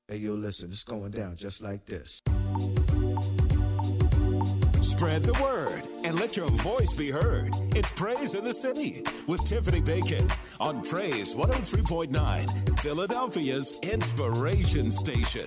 Hey, yo, listen, it's going down just like this. Spread the word and let your voice be heard. It's Praise in the City with Tiffany Bacon on Praise 103.9, Philadelphia's inspiration station.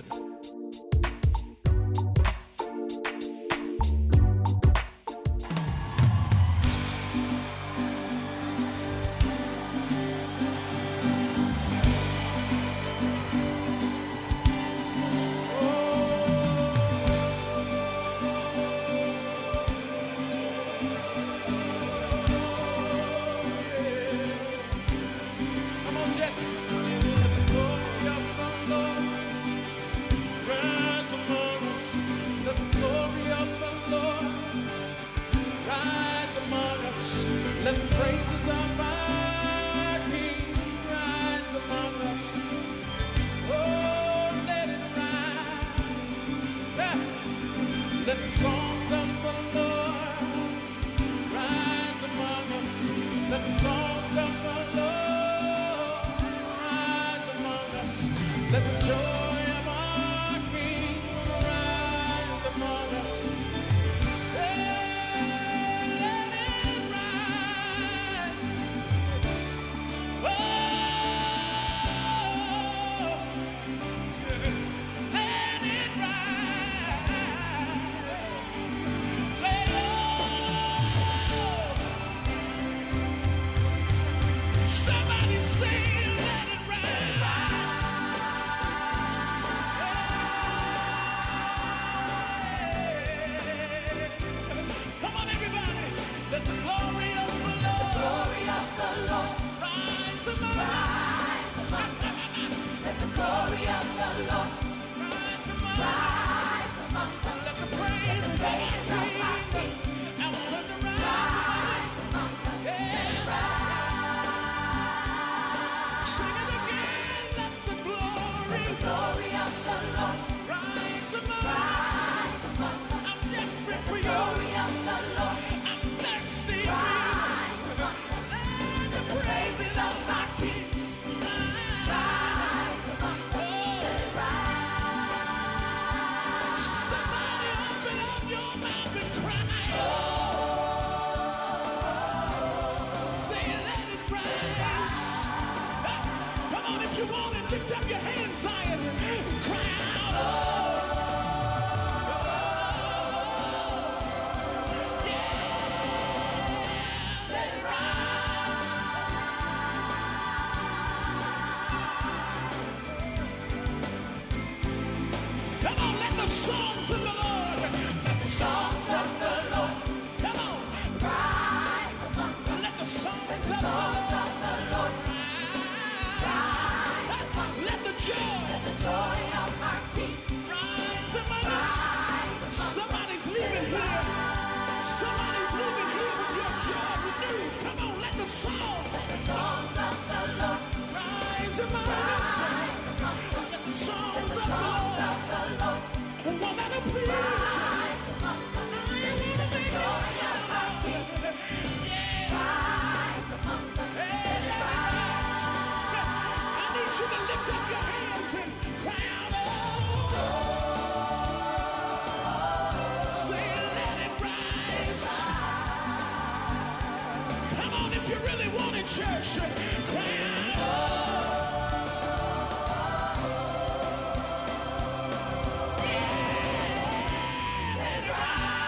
Let it rise.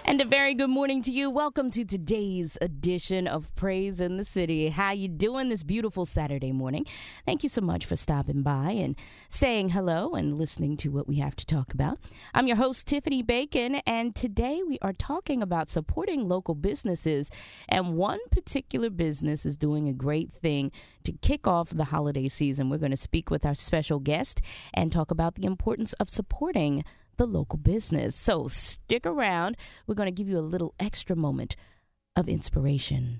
And a very good morning to you. Welcome to today's edition of Praise in the City. How you doing this beautiful Saturday morning? Thank you so much for stopping by and saying hello and listening to what we have to talk about. I'm your host, Tiffany Bacon, and today we are talking about supporting local businesses. And one particular business is doing a great thing to kick off the holiday season. We're going to speak with our special guest and talk about the importance of supporting the local business. So stick around. We're going to give you a little extra moment of inspiration.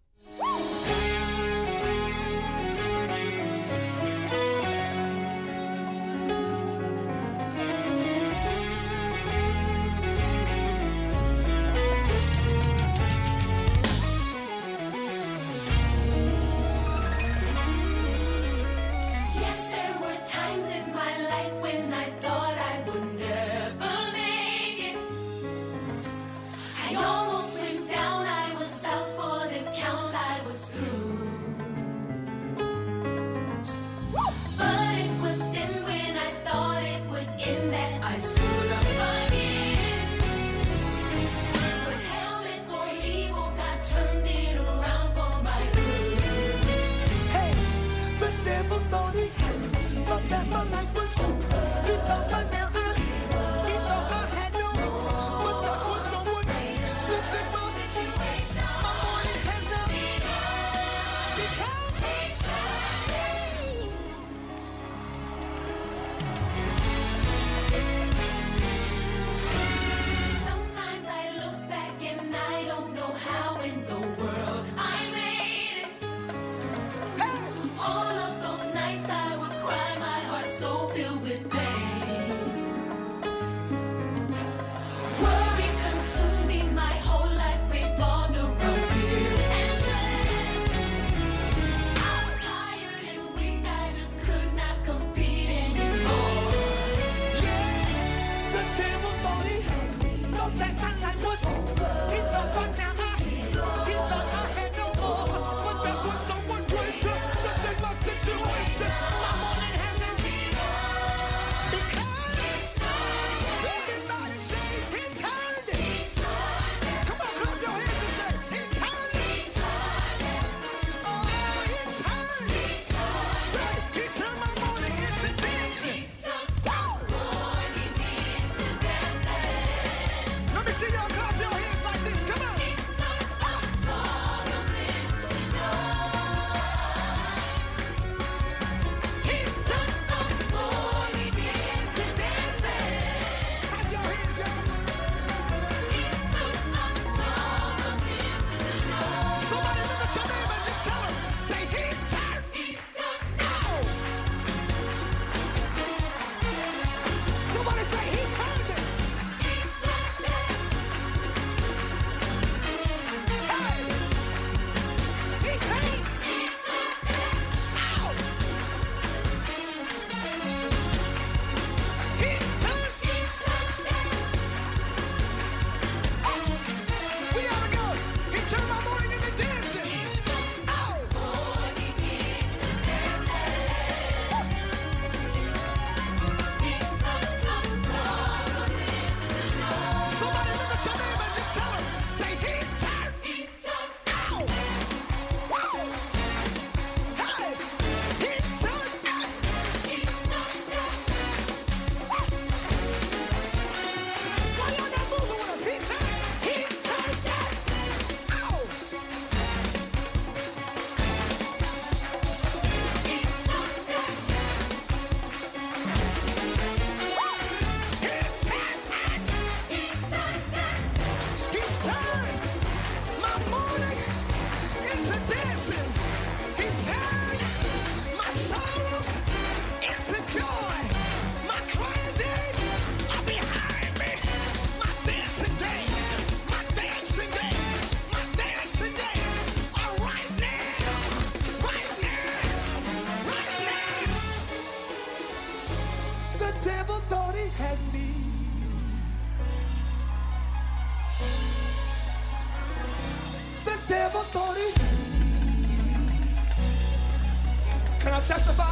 Can I testify?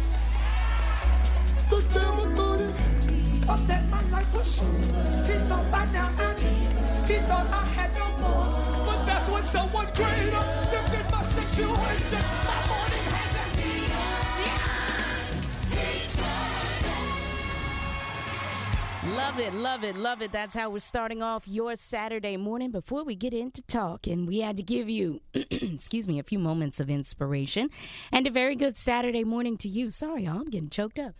The devil thought it, up that my life was. He thought by now he thought I had no more, but that's when someone greater stepped in my situation. My morning has that Love it, love it, love it. That's how we're starting off your Saturday morning. Before we get into talking, we had to give you, excuse me, a few moments of inspiration. And a very good Saturday morning to you. Sorry, y'all, I'm getting choked up.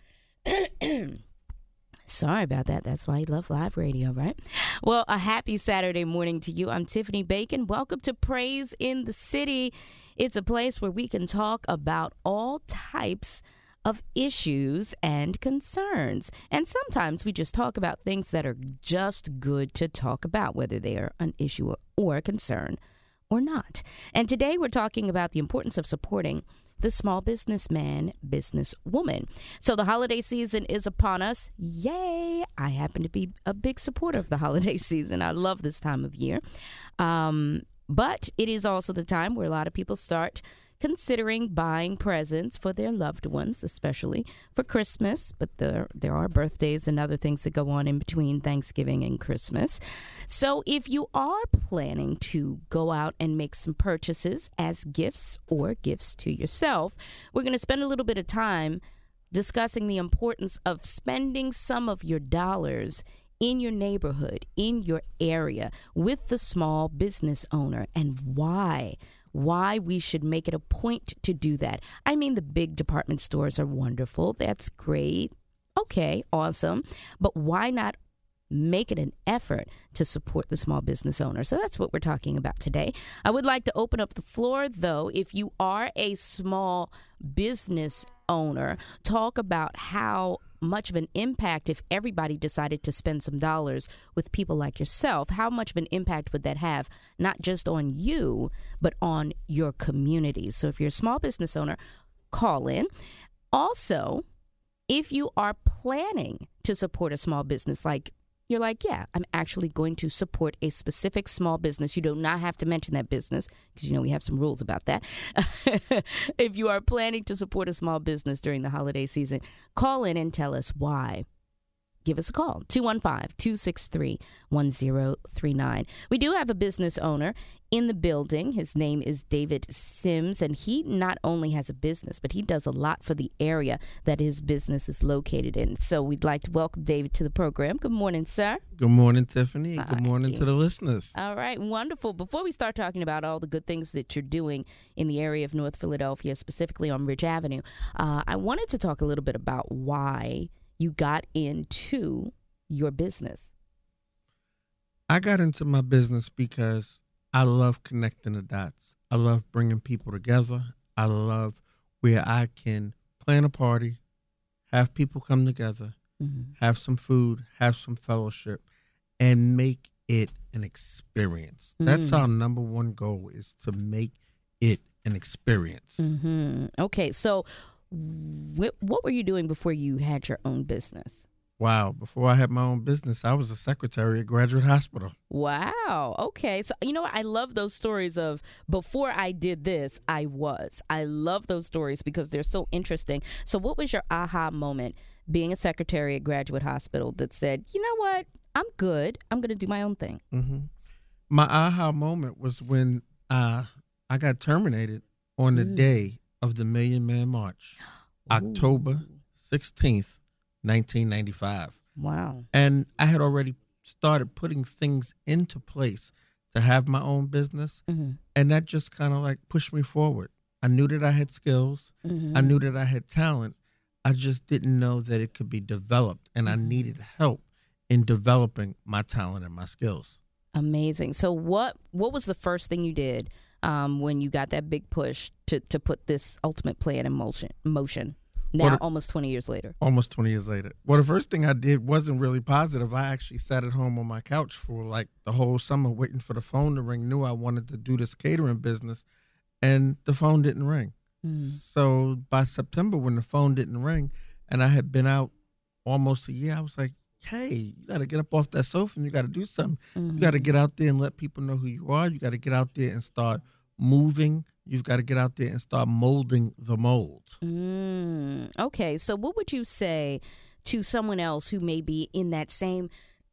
Sorry about that. That's why you love live radio, right? Well, a happy Saturday morning to you. I'm Tiffany Bacon. Welcome to Praise in the City. It's a place where we can talk about all types of issues and concerns. And sometimes we just talk about things that are just good to talk about, whether they are an issue or a concern or not. And today we're talking about the importance of supporting the small businessman, businesswoman. So the holiday season is upon us. Yay! I happen to be a big supporter of the holiday season. I love this time of year. But it is also the time where a lot of people start considering buying presents for their loved ones, especially for Christmas. But there are birthdays and other things that go on in between Thanksgiving and Christmas. So if you are planning to go out and make some purchases as gifts or gifts to yourself, we're going to spend a little bit of time discussing the importance of spending some of your dollars in your neighborhood, in your area, with the small business owner, and why we should make it a point to do that. I mean, the big department stores are wonderful. That's great. Okay, awesome. But why not make it an effort to support the small business owner? So that's what we're talking about today. I would like to open up the floor, though. If you are a small business owner, talk about how much of an impact, if everybody decided to spend some dollars with people like yourself, how much of an impact would that have, not just on you, but on your community? So if you're a small business owner, call in. Also, if you are planning to support a small business, like you're like, yeah, I'm actually going to support a specific small business. You do not have to mention that business because, we have some rules about that. If you are planning to support a small business during the holiday season, call in and tell us why. Give us a call, 215-263-1039. We do have a business owner in the building. His name is David Sims, and he not only has a business, but he does a lot for the area that his business is located in. So we'd like to welcome David to the program. Good morning, sir. Good morning, Tiffany. Good morning to the listeners. All right, wonderful. Before we start talking about all the good things that you're doing in the area of North Philadelphia, specifically on Ridge Avenue, I wanted to talk a little bit about why you got into your business. I got into my business because I love connecting the dots. I love bringing people together. I love where I can plan a party, have people come together, have some food, have some fellowship, and make it an experience. That's our number one goal, is to make it an experience. Okay, so what were you doing before you had your own business? Wow. Before I had my own business, I was a secretary at Graduate Hospital. Wow. Okay. So, I love those stories of before I did this, I was. I love those stories because they're so interesting. So what was your aha moment being a secretary at Graduate Hospital that said, you know what, I'm good. I'm going to do my own thing? My aha moment was when I got terminated on the day of the Million Man March, October 16th, 1995. Wow. And I had already started putting things into place to have my own business. And that just kind of like pushed me forward. I knew that I had skills. I knew that I had talent. I just didn't know that it could be developed. And I needed help in developing my talent and my skills. Amazing. So what was the first thing you did when you got that big push to put this ultimate plan in motion? Now, almost 20 years later. Almost 20 years later. Well, the first thing I did wasn't really positive. I actually sat at home on my couch for like the whole summer waiting for the phone to ring. Knew I wanted to do this catering business, and the phone didn't ring. So by September, when the phone didn't ring and I had been out almost a year, I was like, hey, you got to get up off that sofa and you got to do something. You got to get out there and let people know who you are. You got to get out there and start moving. You've got to get out there and start molding the mold. Okay, so what would you say to someone else who may be in that same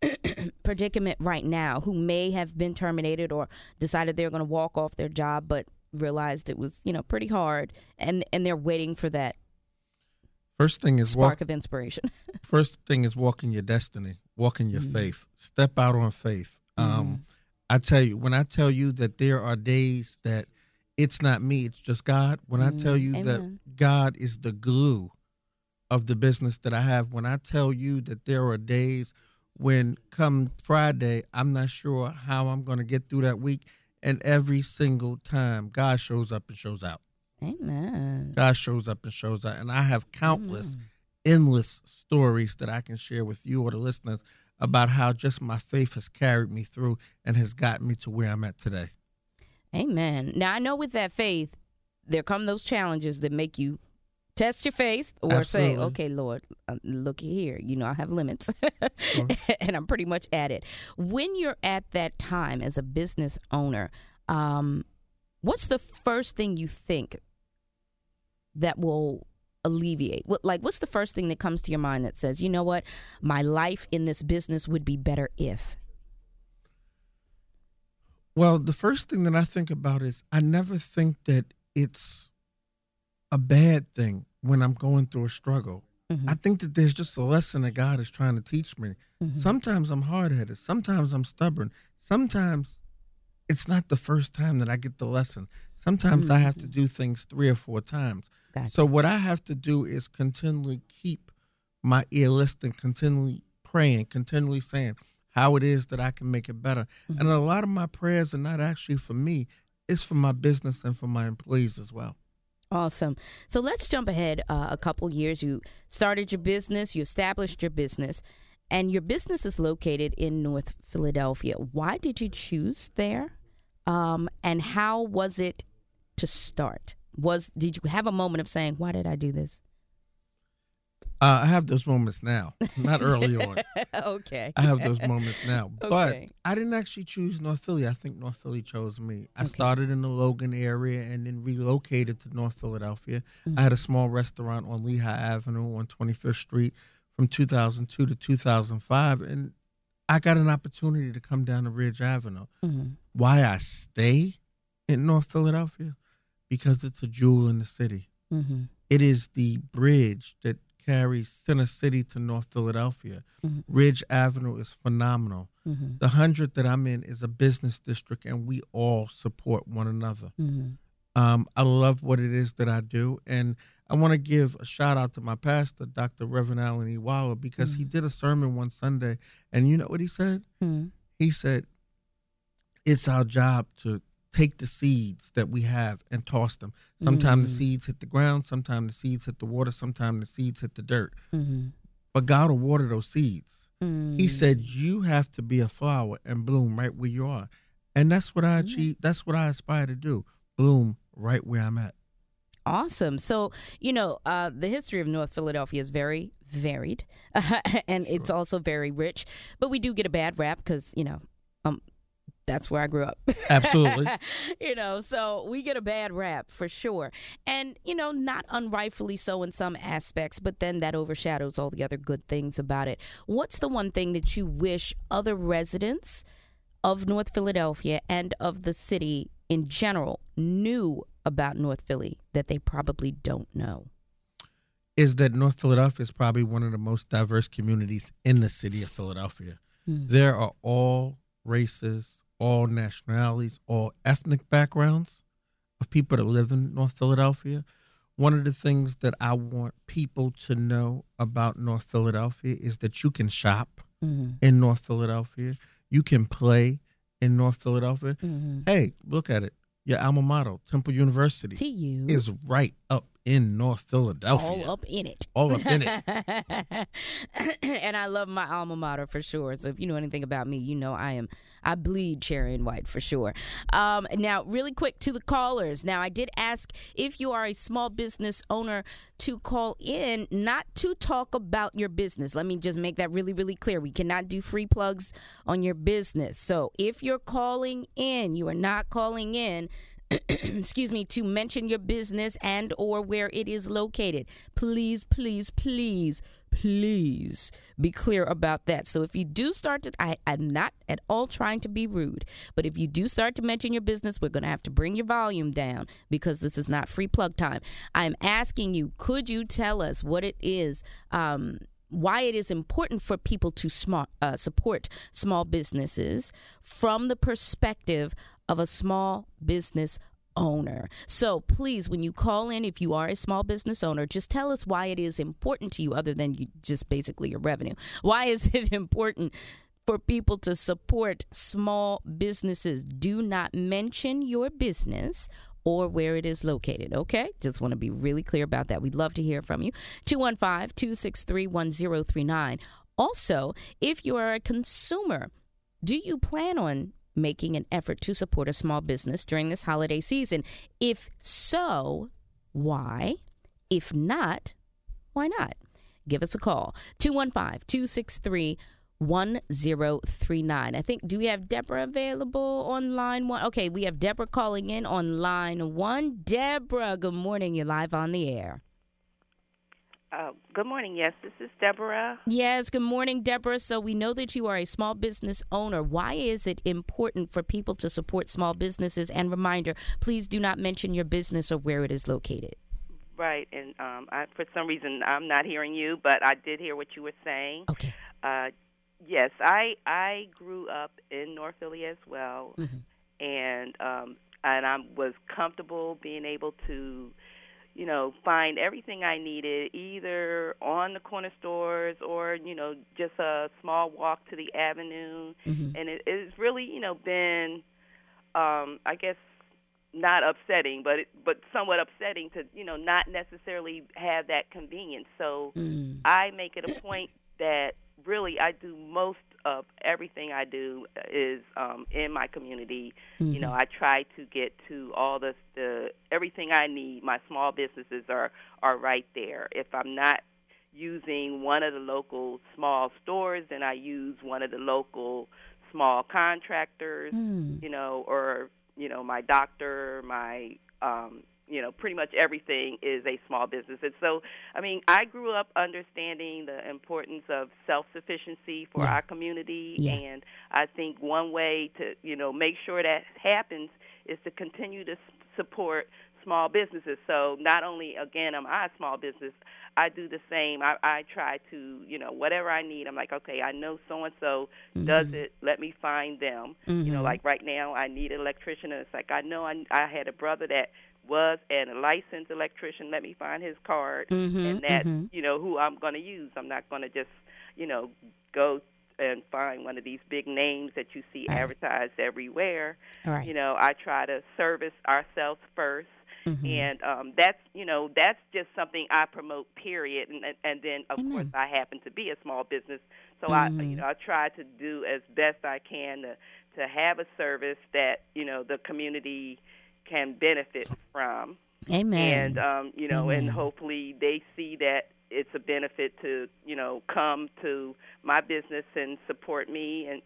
predicament right now who may have been terminated or decided they're going to walk off their job, but realized it was, pretty hard, and they're waiting for that First thing is spark of inspiration. First thing is walk in your destiny, walk in your faith, step out on faith. I tell you, when I tell you that there are days that it's not me, it's just God. When I tell you that God is the glue of the business that I have, when I tell you that there are days when come Friday, I'm not sure how I'm going to get through that week, and every single time God shows up and shows out. Amen. God shows up and shows out. And I have countless, endless stories that I can share with you or the listeners about how just my faith has carried me through and has gotten me to where I'm at today. Amen. Now, I know with that faith, there come those challenges that make you test your faith or Absolutely. say, okay, Lord, look here, I have limits and I'm pretty much at it. When you're at that time as a business owner, what's the first thing you think that will alleviate? What's the first thing that comes to your mind that says, you know what, my life in this business would be better if? Well, the first thing that I think about is I never think that it's a bad thing when I'm going through a struggle. I think that there's just a lesson that God is trying to teach me. Sometimes I'm hard-headed. Sometimes I'm stubborn. Sometimes it's not the first time that I get the lesson. Sometimes I have to do things 3 or 4 times. Gotcha. So what I have to do is continually keep my ear listening, continually praying, continually saying how it is that I can make it better. And a lot of my prayers are not actually for me. It's for my business and for my employees as well. Awesome. So let's jump ahead a couple years. You started your business, you established your business, and your business is located in North Philadelphia. Why did you choose there? And how was it to start? Did you have a moment of saying, why did I do this? I have those moments now, not early on. Okay. I have those moments now. Okay. But I didn't actually choose North Philly. I think North Philly chose me. I started in the Logan area and then relocated to North Philadelphia. I had a small restaurant on Lehigh Avenue on 25th Street from 2002 to 2005. And I got an opportunity to come down to Ridge Avenue. Why I stay in North Philadelphia? Because it's a jewel in the city. It is the bridge that carries Center City to North Philadelphia. Ridge Avenue is phenomenal. The 100 that I'm in is a business district, and we all support one another. I love what it is that I do, and I want to give a shout out to my pastor, Dr. Reverend Allen Iwala, because he did a sermon one Sunday, and you know what he said? He said, it's our job to take the seeds that we have and toss them. Sometimes the seeds hit the ground, sometimes the seeds hit the water, sometimes the seeds hit the dirt. But God will water those seeds. He said, you have to be a flower and bloom right where you are. And that's what I achieve. That's what I aspire to do. Bloom right where I'm at. Awesome. So, the history of North Philadelphia is very varied, and it's also very rich. But we do get a bad rap because, that's where I grew up. Absolutely. So we get a bad rap for sure. And, not unrightfully so in some aspects, but then that overshadows all the other good things about it. What's the one thing that you wish other residents of North Philadelphia and of the city in general knew about North Philly that they probably don't know? Is that North Philadelphia is probably one of the most diverse communities in the city of Philadelphia. There are all races, all nationalities, all ethnic backgrounds of people that live in North Philadelphia. One of the things that I want people to know about North Philadelphia is that you can shop in North Philadelphia. You can play in North Philadelphia. Hey, look at it. Your alma mater, Temple University, TU, is right up in North Philadelphia. All up in it. All up in it. And I love my alma mater for sure. So if you know anything about me, I bleed cherry and white for sure. Now, really quick to the callers. Now, I did ask if you are a small business owner to call in, not to talk about your business. Let me just make that really, really clear. We cannot do free plugs on your business. So if you're calling in, you are not calling in excuse me, to mention your business and or where it is located. Please, please, please, please be clear about that. So if you do start to, I'm not at all trying to be rude, but if you do start to mention your business, we're going to have to bring your volume down because this is not free plug time. I'm asking you, could you tell us what it is, why it is important for people to support small businesses from the perspective of a small business owner? So please, when you call in, if you are a small business owner, just tell us why it is important to you, other than just basically your revenue. Why is it important for people to support small businesses? Do not mention your business or where it is located, okay? Just want to be really clear about that. We'd love to hear from you. 215-263-1039. Also, if you are a consumer, do you plan on making an effort to support a small business during this holiday season? If so, why? If not, why not? Give us a call. 215-263-1039. I think, do we have Deborah available on line one? Okay, we have Deborah calling in on line one. Deborah, good morning. You're live on the air. Good morning. Yes, this is Deborah. Yes, good morning, Deborah. So we know that you are a small business owner. Why is it important for people to support small businesses? And reminder, please do not mention your business or where it is located. Right, and for some reason I'm not hearing you, but I did hear what you were saying. Okay. Yes, I grew up in North Philly as well, and I was comfortable being able to, find everything I needed either on the corner stores or, just a small walk to the avenue. And it's really, been, I guess, not upsetting, but somewhat upsetting to, not necessarily have that convenience. So I make it a point that really I do most of everything I do is in my community. I try to get to all the everything I need. My small businesses are right there. If I'm not using one of the local small stores, then I use one of the local small contractors, or my doctor, my pretty much everything is a small business. And so, I grew up understanding the importance of self-sufficiency for our community, and I think one way to, make sure that happens is to continue to support small businesses. So not only, again, am I a small business, I do the same. I try to, whatever I need, I'm like, okay, I know so-and-so does it. Let me find them. Like right now I need an electrician, and it's like I know I had a brother that was a licensed electrician. Let me find his card, and that's, who I'm going to use. I'm not going to just, go and find one of these big names that you see advertised everywhere. I try to service ourselves first. And that's just something I promote, period. And then, of course, I happen to be a small business. So I try to do as best I can to have a service that, the community can benefit from. Amen. And, and hopefully they see that it's a benefit to, come to my business and support me. And,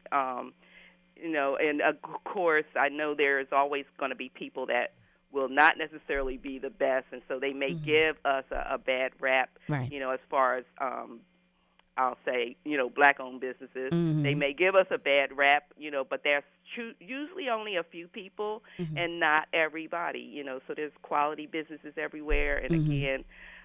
and of course, I know there's always going to be people that will not necessarily be the best, and so they may give us a bad rap, as far as, I'll say, black-owned businesses. They may give us a bad rap, but there's usually only a few people and not everybody, so there's quality businesses everywhere. And again,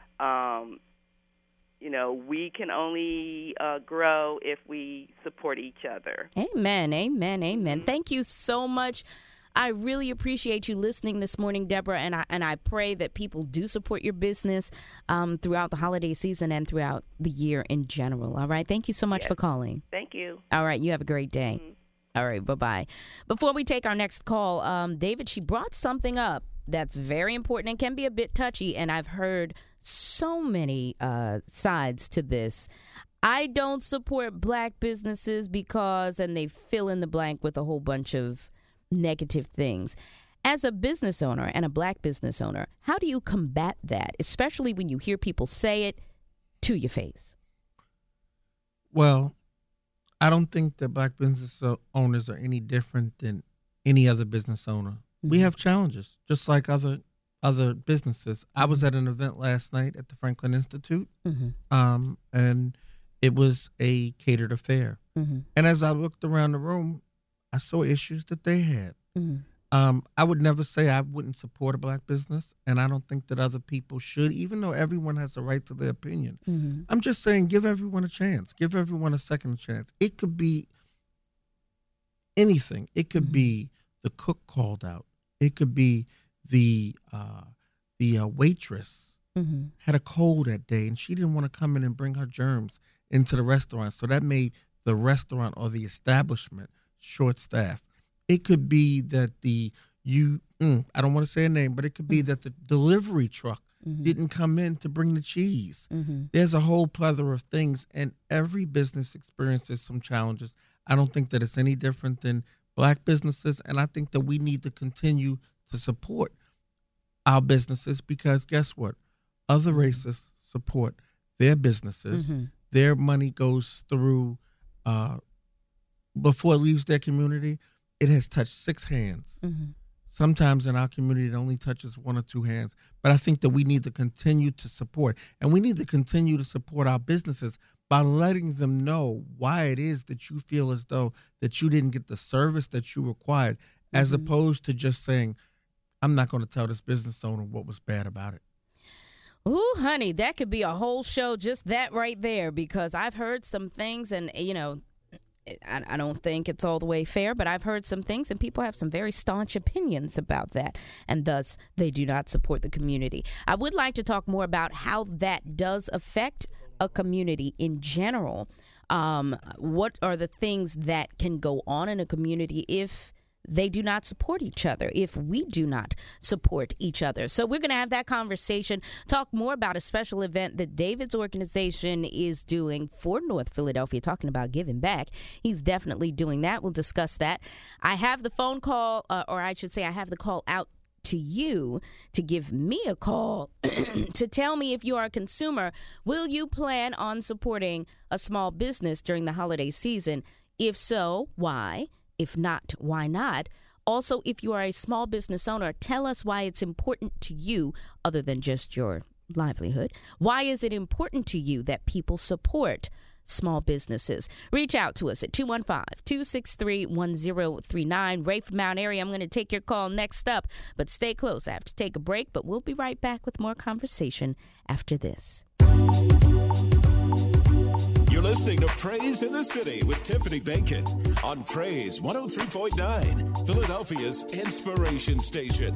we can only grow if we support each other. Amen, amen, amen. Thank you so much. I really appreciate you listening this morning, Deborah, and I pray that people do support your business throughout the holiday season and throughout the year in general. All right. Thank you so much for calling. Thank you. All right. You have a great day. All right. Bye-bye. Before we take our next call, David, she brought something up that's very important and can be a bit touchy, and I've heard so many sides to this. I don't support black businesses because, and they fill in the blank with a whole bunch of negative things. As a business owner and a black business owner, how do you combat that, especially when you hear people say it to your face? Well, I don't think that black business owners are any different than any other business owner. We have challenges, just like other other businesses. I was at an event last night at the Franklin Institute, and it was a catered affair. And as I looked around the room, I saw issues that they had. I would never say I wouldn't support a black business, and I don't think that other people should, even though everyone has a right to their opinion. I'm just saying, give everyone a chance. Give everyone a second chance. It could be anything. It could be the cook called out. It could be the waitress had a cold that day, and she didn't want to come in and bring her germs into the restaurant, so that made the restaurant or the establishment short-staffed. It could be that I don't want to say a name, but it could be that the delivery truck didn't come in to bring the cheese. There's a whole plethora of things, and every business experiences some challenges. I don't think that it's any different than black businesses, and I think that we need to continue to support our businesses because guess what? Other races support their businesses. Their money goes through, before it leaves their community, it has touched 6 hands. Sometimes in our community, it only touches 1 or 2 hands. But I think that we need to continue to support. And we need to continue to support our businesses by letting them know why it is that you feel as though that you didn't get the service that you required, as opposed to just saying, I'm not going to tell this business owner what was bad about it. Ooh, honey, that could be a whole show, just that right there, because I've heard some things and, I don't think it's all the way fair, but I've heard some things and people have some very staunch opinions about that, and thus they do not support the community. I would like to talk more about how that does affect a community in general. What are the things that can go on in a community if they do not support each other, if we do not support each other? So we're going to have that conversation, talk more about a special event that David's organization is doing for North Philadelphia, talking about giving back. He's definitely doing that. We'll discuss that. I have the phone call, or I should say I have the call out to you to give me a call to tell me if you are a consumer, will you plan on supporting a small business during the holiday season? If so, why? If not, why not? Also, if you are a small business owner, tell us why it's important to you, other than just your livelihood. Why is it important to you that people support small businesses? Reach out to us at 215-263-1039. Ray from Mount Airy, I'm going to take your call next up, but stay close. I have to take a break, but we'll be right back with more conversation after this. You're listening to Praise in the City with Tiffany Bacon on Praise 103.9, Philadelphia's inspiration station.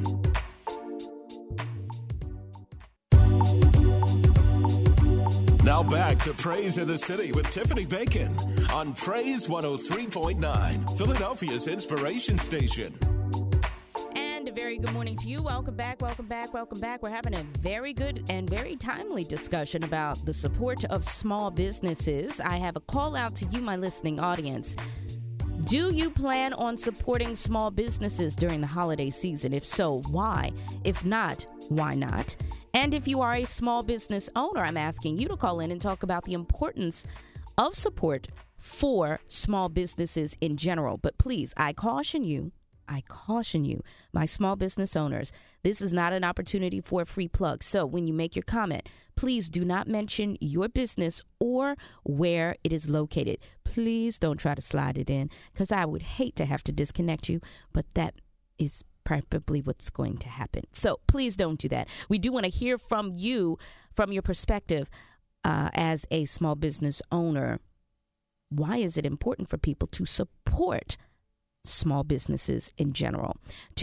Now back to Praise in the City with Tiffany Bacon on Praise 103.9, Philadelphia's inspiration station. And a very good morning to you. Welcome back, welcome back, welcome back. We're having a very good and very timely discussion about the support of small businesses. I have a call out to you, my listening audience. Do you plan on supporting small businesses during the holiday season? If so, why? If not, why not? And if you are a small business owner, I'm asking you to call in and talk about the importance of support for small businesses in general. But please, I caution you, my small business owners, this is not an opportunity for a free plug. So when you make your comment, please do not mention your business or where it is located. Please don't try to slide it in, because I would hate to have to disconnect you, but that is probably what's going to happen. So please don't do that. We do want to hear from you, from your perspective as a small business owner. Why is it important for people to support small businesses in general?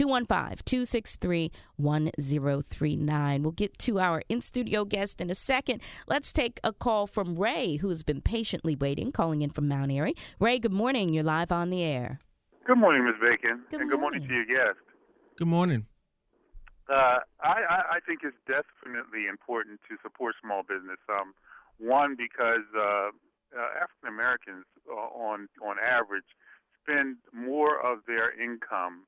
215-263-1039. We'll get to our in-studio guest in a second. Let's take a call from Ray, who has been patiently waiting, calling in from Mount Airy. Ray, good morning. You're live on the air. Good morning, Ms. Bacon. Good Good morning to your guest. Good morning. I think it's definitely important to support small business. One, because African Americans, on average, spend more of their income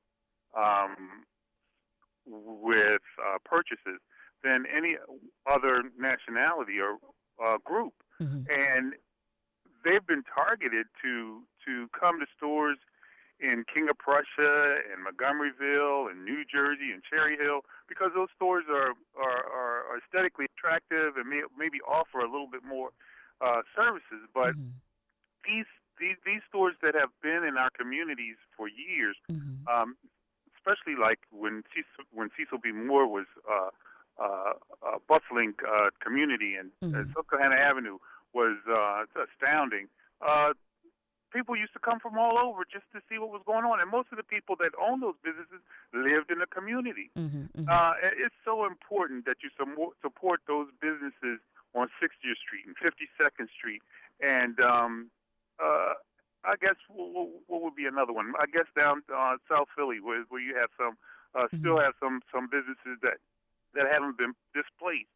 with purchases than any other nationality or group, and they've been targeted to come to stores in King of Prussia and Montgomeryville and New Jersey and Cherry Hill, because those stores are aesthetically attractive and maybe offer a little bit more services. But these stores that have been in our communities for years, especially like when Cecil B. Moore was a bustling community, and Susquehanna Avenue was astounding. People used to come from all over just to see what was going on, and most of the people that owned those businesses lived in the community. It's so important that you support those businesses on 60th Street and 52nd Street, and I guess what would be another one? I guess down South Philly, where you have some still have some businesses that haven't been displaced.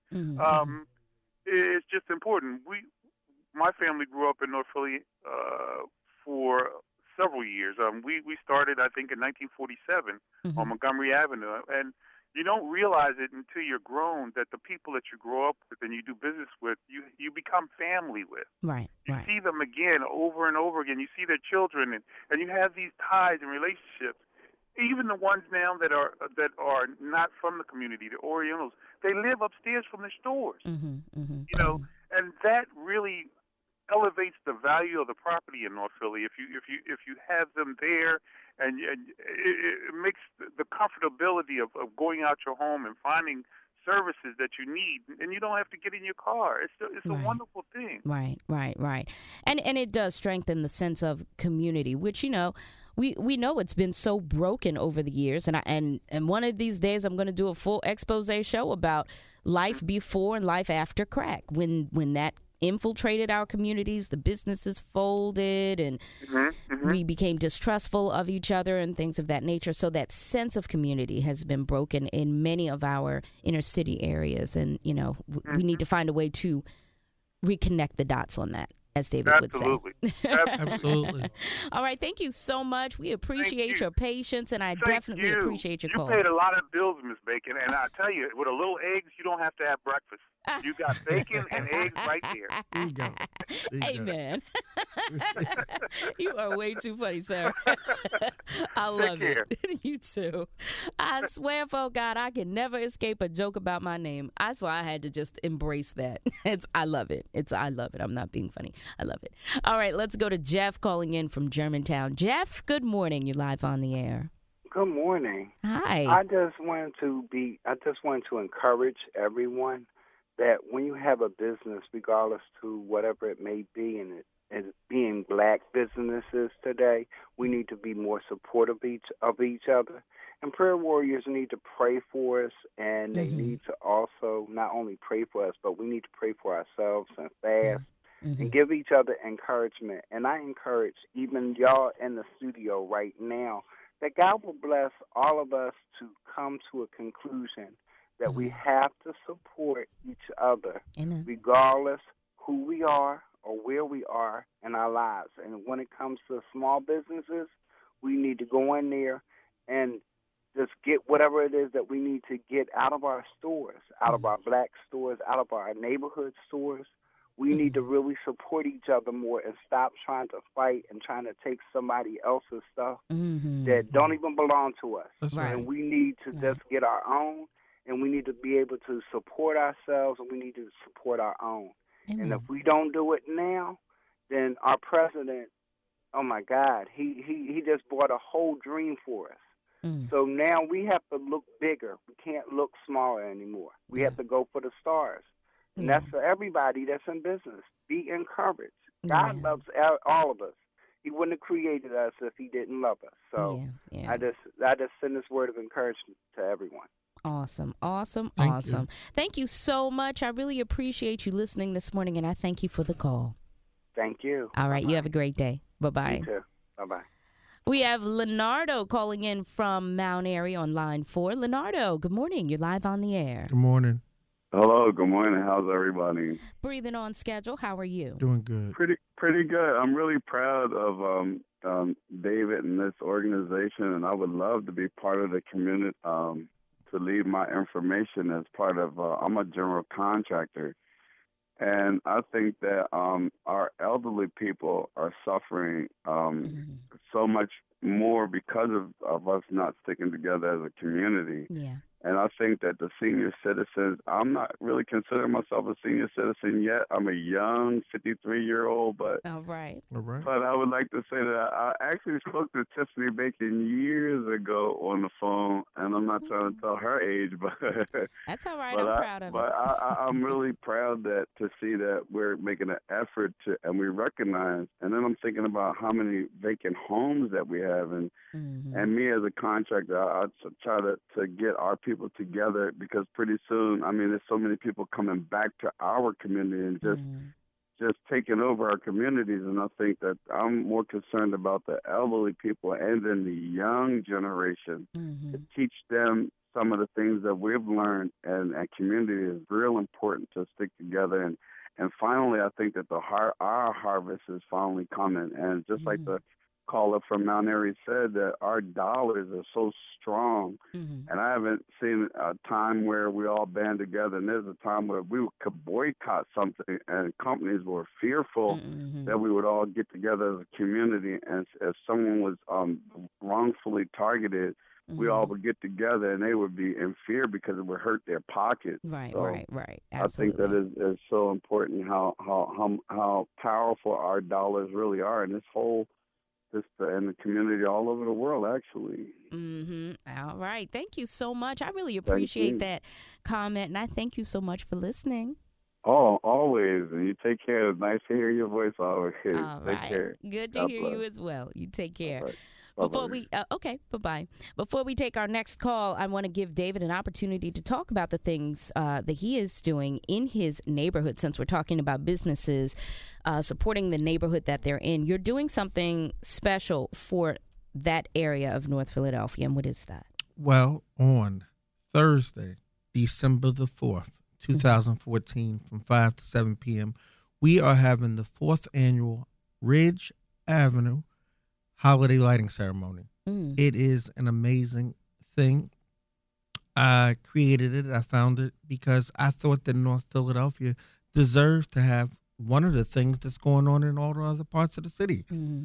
It's just important. My family grew up in North Philly for several years. We started, I think, in 1947 on Montgomery Avenue, and you don't realize it until you're grown that the people that you grow up with and you do business with, you become family with. Right. You see them again over and over again. You see their children, and you have these ties and relationships. Even the ones now that are not from the community, the Orientals, they live upstairs from their stores. You know, and that really elevates the value of the property in North Philly. If you have them there, and it makes the comfortability of going out your home and finding services that you need, and you don't have to get in your car. It's a wonderful thing. Right. And it does strengthen the sense of community, which, you know, we know it's been so broken over the years, and one of these days I'm going to do a full expose show about life before and life after crack, when that infiltrated our communities, the businesses folded, and we became distrustful of each other and things of that nature. So that sense of community has been broken in many of our inner city areas, and you know, we need to find a way to reconnect the dots on that, as David would say. Absolutely. All right. Thank you so much. We appreciate your patience, and I definitely appreciate your call. You paid a lot of bills, Miss Bacon, and I tell you, with a little eggs, you don't have to have breakfast. You got bacon and eggs right there. There you go. Amen. You are way too funny, sir. I love it. You too. I swear, for God, I can never escape a joke about my name. That's why I had to just embrace that. I love it. I love it. I'm not being funny. I love it. All right, let's go to Jeff calling in from Germantown. Jeff, good morning. You're live on the air. Good morning. Hi. I just wanted to encourage everyone that when you have a business, regardless to whatever it may be, and it as being black businesses today, we need to be more supportive of each other. And prayer warriors need to pray for us, and they need to also not only pray for us, but we need to pray for ourselves and fast and give each other encouragement. And I encourage even y'all in the studio right now that God will bless all of us to come to a conclusion that we have to support each other, regardless who we are or where we are in our lives. And when it comes to small businesses, we need to go in there and just get whatever it is that we need to get out of our stores, out of our black stores, out of our neighborhood stores. We need to really support each other more and stop trying to fight and trying to take somebody else's stuff that don't even belong to us. That's right. And we need to just get our own, and we need to be able to support ourselves, and we need to support our own. And if we don't do it now, then our president, oh my God, he just brought a whole dream for us. So now we have to look bigger. We can't look smaller anymore. We have to go for the stars. And that's for everybody that's in business. Be encouraged. God loves all of us. He wouldn't have created us if he didn't love us. So I just send this word of encouragement to everyone. Awesome. Thank you. Thank you so much. I really appreciate you listening this morning, and I thank you for the call. Thank you. All right. Bye-bye. You have a great day. Bye-bye. You too. Bye-bye. We have Leonardo calling in from Mount Airy on line 4. Leonardo, good morning. You're live on the air. Good morning. Hello, good morning. How's everybody? Breathing on schedule. How are you? Doing good. Pretty good. I'm really proud of David and this organization, and I would love to be part of the community, to leave my information as part of, I'm a general contractor, And I think that our elderly people are suffering so much more because of us not sticking together as a community. Yeah. And I think that the senior citizens, I'm not really considering myself a senior citizen yet. I'm a young 53-year-old, but All right. but I would like to say that I actually spoke to Tiffany Bacon years ago on the phone, and I'm not trying to tell her age, but That's all right. but I'm proud of but it. I'm really proud to see that we're making an effort to, and we recognize. And then I'm thinking about how many vacant homes that we have, and me as a contractor, I try to get our people together, because pretty soon, I mean, there's so many people coming back to our community and just taking over our communities. And I think that I'm more concerned about the elderly people and then the young generation to teach them some of the things that we've learned. And community is real important to stick together. And finally, I think that our harvest is finally coming. And just like the caller from Mount Airy said, that our dollars are so strong, and I haven't seen a time where we all band together. And there's a time where we could boycott something, and companies were fearful that we would all get together as a community. And if someone was wrongfully targeted, we all would get together, and they would be in fear because it would hurt their pocket. Right, so right. Absolutely. I think that is so important how powerful our dollars really are, and this whole and the community all over the world, actually. All right. Thank you so much. I really appreciate that comment, and I thank you so much for listening. Oh, always. And you take care. It's nice to hear your voice always. All Take right. care. Good to God hear bless. you as well. You take care. Right. Before we bye-bye. Before we take our next call, I want to give David an opportunity to talk about the things that he is doing in his neighborhood. Since we're talking about businesses supporting the neighborhood that they're in, you're doing something special for that area of North Philadelphia. And what is that? Well, on Thursday, December the 4th, 2014, from 5 to 7 p.m., we are having the 4th annual Ridge Avenue holiday lighting ceremony. It is an amazing thing. I created it. I found it because I thought that North Philadelphia deserved to have one of the things that's going on in all the other parts of the city.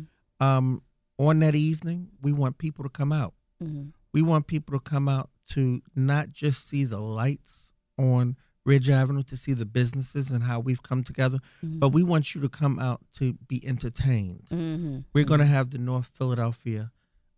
On that evening, we want people to come out. We want people to come out to not just see the lights on Ridge Avenue, to see the businesses and how we've come together, but we want you to come out to be entertained. We're going to have the North Philadelphia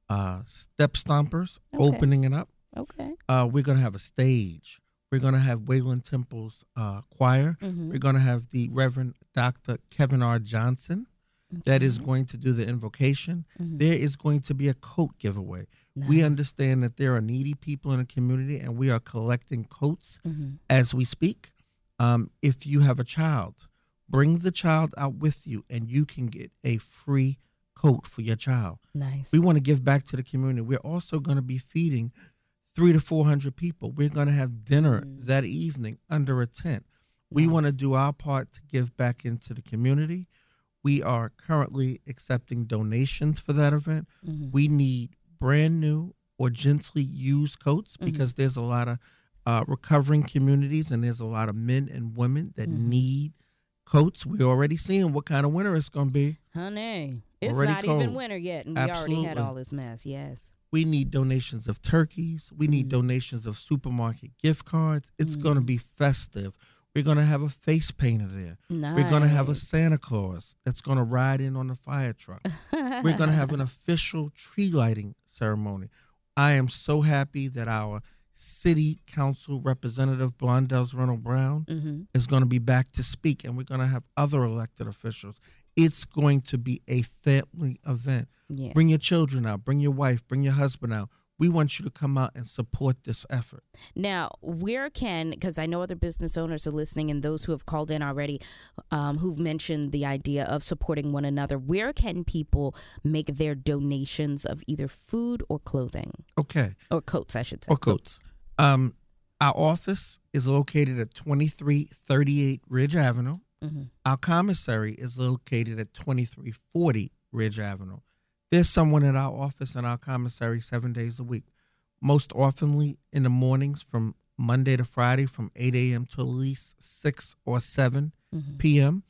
Step Stompers opening it up. Okay. We're going to have a stage. We're going to have Wayland Temple's choir. We're going to have the Reverend Dr. Kevin R. Johnson that is going to do the invocation. There is going to be a coat giveaway. Nice. We understand that there are needy people in the community, and we are collecting coats as we speak. If you have a child, bring the child out with you, and you can get a free coat for your child. Nice. We want to give back to the community. We're also going to be feeding 300 to 400 people. We're going to have dinner that evening under a tent. We want to do our part to give back into the community. We are currently accepting donations for that event. We need brand new or gently used coats because there's a lot of recovering communities, and there's a lot of men and women that need coats. We're already seeing what kind of winter it's going to be. Honey, it's already not cold. even winter yet, and we already had all this mess. Yes. We need donations of turkeys. We need donations of supermarket gift cards. It's going to be festive. We're going to have a face painter there. Nice. We're going to have a Santa Claus that's going to ride in on the fire truck. We're going to have an official tree lighting ceremony. I am so happy that our city council representative, Blondell's Reynolds Brown, is going to be back to speak, and we're going to have other elected officials. It's going to be a family event. Yeah. Bring your children out. Bring your wife. Bring your husband out. We want you to come out and support this effort. Now, where can, because I know other business owners are listening and those who have called in already who've mentioned the idea of supporting one another, where can people make their donations of either food or clothing? Okay. Or coats, I should say. Or coats. Our office is located at 2338 Ridge Avenue. Our commissary is located at 2340 Ridge Avenue. There's someone at our office and our commissary 7 days a week. Most oftenly in the mornings from Monday to Friday from 8 a.m. to at least 6 or 7 p.m.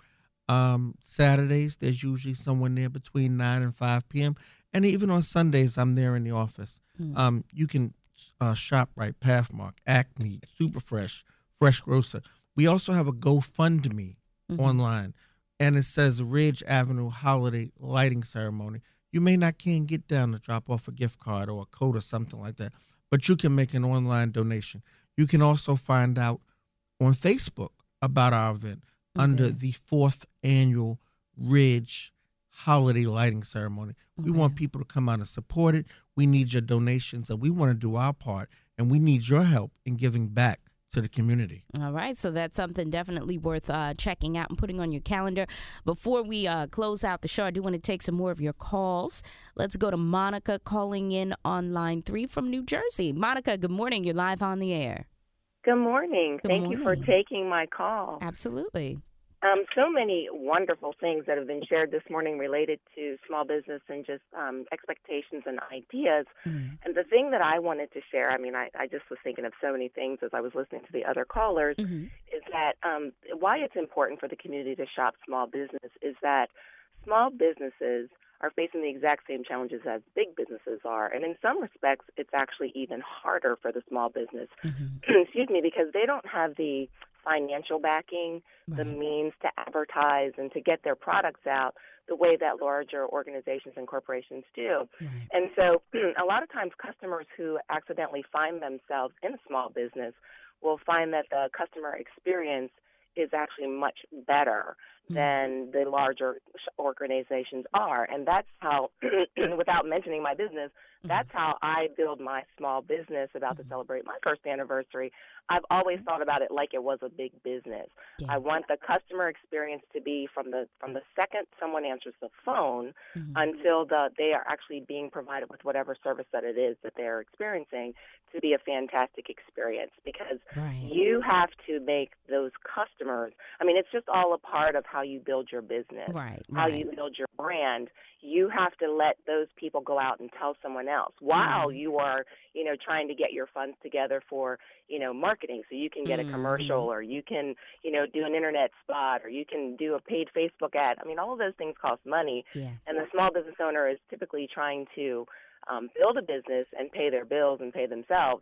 Saturdays, there's usually someone there between 9 and 5 p.m. And even on Sundays, I'm there in the office. You can shop right, Pathmark, Acme, Superfresh, Fresh Grocer. We also have a GoFundMe online, and it says Ridge Avenue Holiday Lighting Ceremony. You may not can get down to drop off a gift card or a code or something like that, but you can make an online donation. You can also find out on Facebook about our event under the 4th Annual Ridge Holiday Lighting Ceremony. We want people to come out and support it. We need your donations, and we want to do our part, and we need your help in giving back to the community. All right, so that's something definitely worth checking out and putting on your calendar. Before we close out the show, I do want to take some more of your calls. Let's go to Monica calling in on line 3 from New Jersey. Monica, good morning. You're live on the air. Good morning. Thank you for taking my call. Absolutely. So many wonderful things that have been shared this morning related to small business and just expectations and ideas. And the thing that I wanted to share, I mean, I just was thinking of so many things as I was listening to the other callers, is that why it's important for the community to shop small business is that small businesses are facing the exact same challenges as big businesses are. And in some respects, it's actually even harder for the small business, excuse me, because they don't have the financial backing, the means to advertise and to get their products out the way that larger organizations and corporations do. And so a lot of times customers who accidentally find themselves in a small business will find that the customer experience is actually much better than the larger organizations are. And that's how, without mentioning my business, that's how I build my small business about to celebrate my first anniversary. I've always thought about it like it was a big business. I want the customer experience to be from the second someone answers the phone until they are actually being provided with whatever service that it is that they're experiencing to be a fantastic experience, because you have to make those customers, I mean, it's just all a part of how you build your business, how you build your brand. You have to let those people go out and tell someone else while you are, trying to get your funds together for, marketing, so you can get a commercial, or you can, do an internet spot, or you can do a paid Facebook ad. I mean, all of those things cost money, and the small business owner is typically trying to build a business and pay their bills and pay themselves.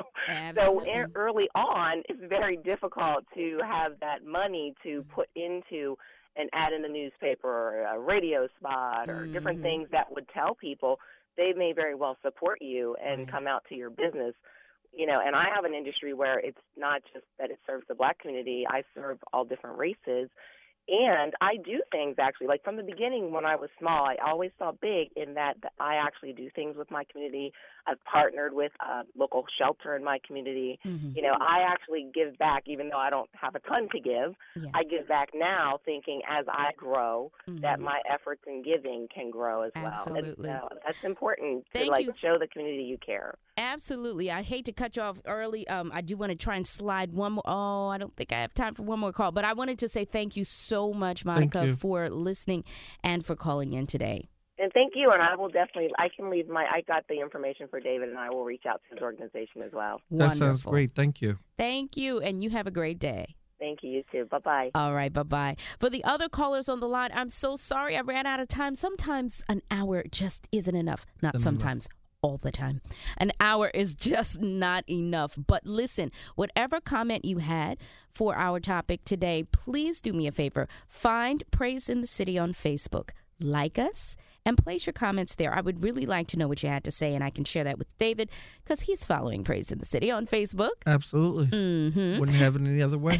So early on, it's very difficult to have that money to put into an ad in the newspaper or a radio spot or different things that would tell people they may very well support you and come out to your business. And I have an industry where it's not just that it serves the Black community. I serve all different races. And I do things, actually, like from the beginning when I was small, I always saw big in that I actually do things with my community. I've partnered with a local shelter in my community. I actually give back, even though I don't have a ton to give. I give back now thinking as I grow that my efforts in giving can grow as well. Absolutely. And, that's important to show the community you care. Absolutely. I hate to cut you off early. I do want to try and slide one more. Oh, I don't think I have time for one more call. But I wanted to say thank you so much, Monica, for listening and for calling in today. And thank you. And I will definitely, I got the information for David, and I will reach out to his organization as well. That sounds great. Thank you. Thank you. And you have a great day. Thank you. You too. Bye-bye. All right. Bye-bye. For the other callers on the line, I'm so sorry I ran out of time. Sometimes an hour just isn't enough. Not sometimes. All the time. An hour is just not enough. But listen, whatever comment you had for our topic today, please do me a favor. Find Praise in the City on Facebook. Like us and place your comments there. I would really like to know what you had to say, and I can share that with David because he's following Praise in the City on Facebook. Absolutely. Wouldn't have it any other way.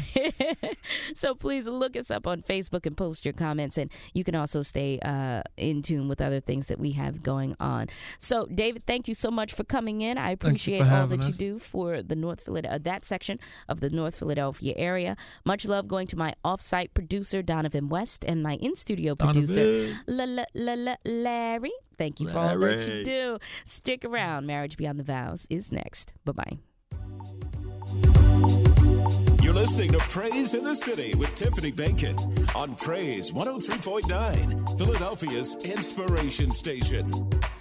So please look us up on Facebook and post your comments, and you can also stay in tune with other things that we have going on. So, David, thank you so much for coming in. I appreciate all that you do for the North Philadelphia, that section of the North Philadelphia area. Much love going to my off-site producer, Donovan West, and my in-studio producer, Larry. Thank you for all that you do. Stick around. Marriage Beyond the Vows is next. Bye-bye. You're listening to Praise in the City with Tiffany Bacon on Praise 103.9, Philadelphia's inspiration station.